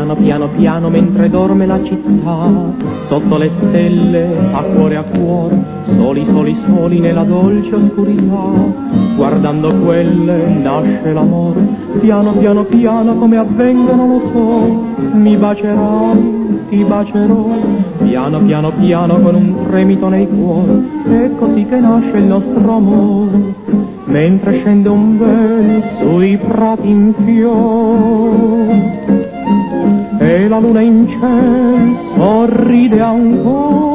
piano, piano, piano, mentre dorme la città, sotto le stelle, a cuore, soli, soli, soli, nella dolce oscurità, guardando quelle nasce l'amore, piano, piano, piano, come avvenga non lo so, mi bacerai, ti bacerò, piano, piano, piano, con un tremito nei cuori, è così che nasce il nostro amore, mentre scende un velo sui prati in fior, e la luna in cielo sorride ancora.